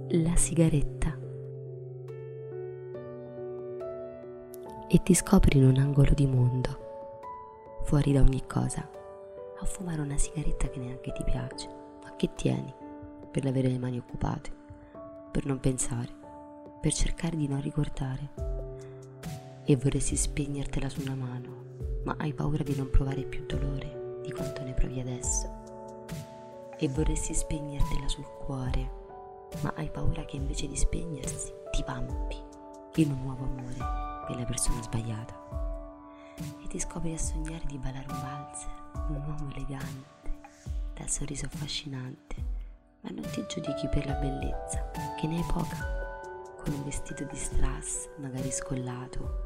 la sigaretta e ti scopri in un angolo di mondo, fuori da ogni cosa, a fumare una sigaretta che neanche ti piace, ma che tieni per avere le mani occupate, per non pensare, per cercare di non ricordare, e vorresti spegnertela su una mano, ma hai paura di non provare più dolore di quanto ne provi adesso, e vorresti spegnertela sul cuore, ma hai paura che invece di spegnersi ti vampi in un nuovo amore per la persona sbagliata, e ti scopri a sognare di ballare un valzer, un uomo elegante, dal sorriso affascinante, ma non ti giudichi per la bellezza, che ne hai poca, con un vestito di strass magari scollato,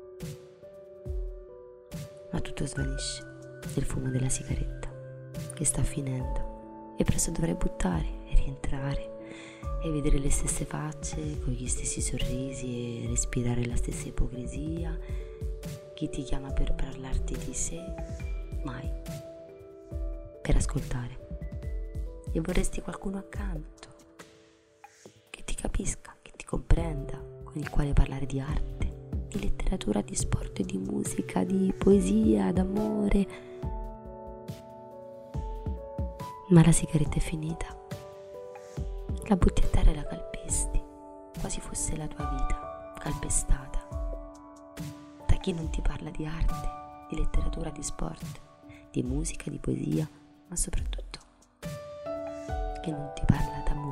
ma tutto svanisce nel fumo della sigaretta che sta finendo, e presto dovrai buttare e rientrare e vedere le stesse facce con gli stessi sorrisi e respirare la stessa ipocrisia. Chi ti chiama per parlarti di sé? Mai per ascoltare. E vorresti qualcuno accanto che ti capisca, che ti comprenda, con il quale parlare di arte, di letteratura, di sport, di musica, di poesia, d'amore. Ma la sigaretta è finita. La butti a terra e la calpesti, quasi fosse la tua vita calpestata da chi non ti parla di arte, di letteratura, di sport, di musica, di poesia, ma soprattutto che non ti parla d'amore.